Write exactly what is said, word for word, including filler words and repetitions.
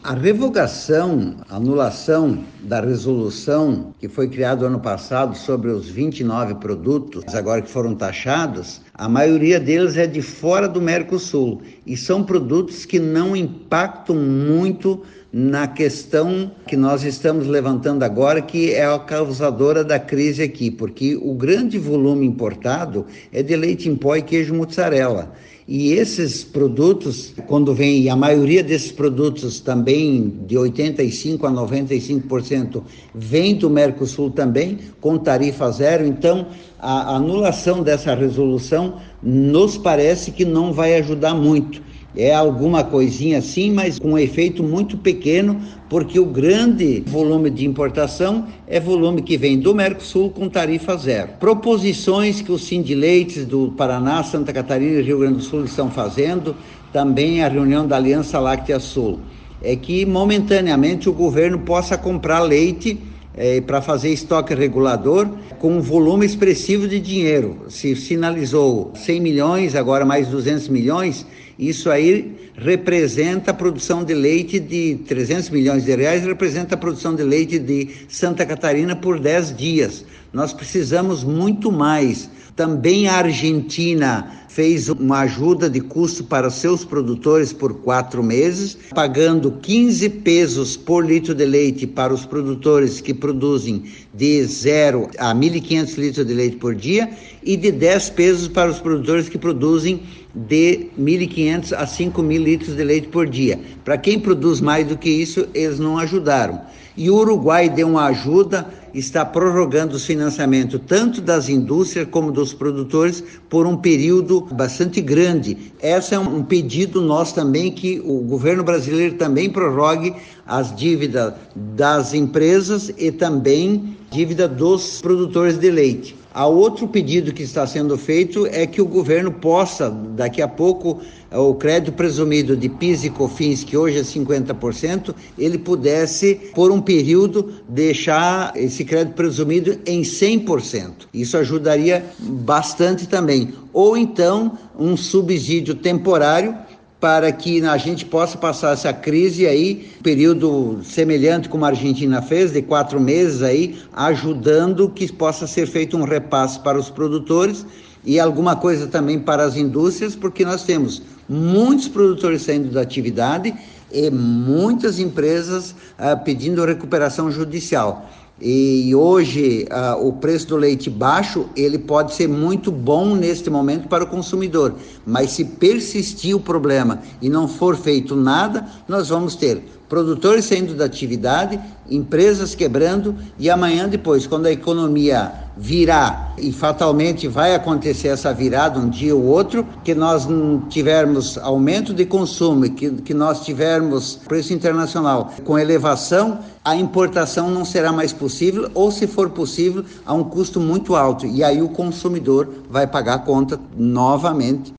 A revogação, anulação da resolução que foi criada ano passado sobre os vinte e nove produtos, agora que foram taxados, a maioria deles é de fora do Mercosul e são produtos que não impactam muito na questão que nós estamos levantando agora, que é a causadora da crise aqui, porque o grande volume importado é de leite em pó e queijo mussarela. E esses produtos, quando vem, e a maioria desses produtos também, de oitenta e cinco por cento a noventa e cinco por cento, vem do Mercosul também, com tarifa zero. Então, a anulação dessa resolução nos parece que não vai ajudar muito. É alguma coisinha assim, mas com um efeito muito pequeno, porque o grande volume de importação é volume que vem do Mercosul com tarifa zero. Proposições que os Sindileites do Paraná, Santa Catarina e Rio Grande do Sul estão fazendo, também a reunião da Aliança Láctea Sul, é que momentaneamente o governo possa comprar leite É, para fazer estoque regulador com um volume expressivo de dinheiro. Se sinalizou cem milhões, agora mais duzentos milhões, isso aí representa a produção de leite de trezentos milhões de reais, representa a produção de leite de Santa Catarina por dez dias. Nós precisamos muito mais. Também a Argentina fez uma ajuda de custo para seus produtores por quatro meses, pagando quinze pesos por litro de leite para os produtores que produzem de zero a mil e quinhentos litros de leite por dia e de dez pesos para os produtores que produzem de mil e quinhentos a cinco mil litros de leite por dia. Para quem produz mais do que isso, eles não ajudaram. E o Uruguai deu uma ajuda, está prorrogando os financiamentos tanto das indústrias como dos produtores por um período bastante grande. Esse é um pedido nosso também, que o governo brasileiro também prorrogue as dívidas das empresas e também dívida dos produtores de leite. Há outro pedido que está sendo feito é que o governo possa, daqui a pouco, o crédito presumido de PIS e COFINS, que hoje é cinquenta por cento, ele pudesse, por um período, deixar esse crédito presumido em cem por cento. Isso ajudaria bastante também. Ou então, um subsídio temporário para que a gente possa passar essa crise aí, período semelhante como a Argentina fez, de quatro meses aí, ajudando que possa ser feito um repasse para os produtores e alguma coisa também para as indústrias, porque nós temos muitos produtores saindo da atividade e muitas empresas ah, pedindo recuperação judicial. E hoje uh, o preço do leite baixo, ele pode ser muito bom neste momento para o consumidor, mas se persistir o problema e não for feito nada, nós vamos ter produtores saindo da atividade, empresas quebrando, e amanhã depois, quando a economia virar, e fatalmente vai acontecer essa virada um dia ou outro, que nós não tivermos aumento de consumo, que, que nós tivermos preço internacional com elevação, a importação não será mais possível, ou se for possível, a um custo muito alto, e aí o consumidor vai pagar a conta novamente.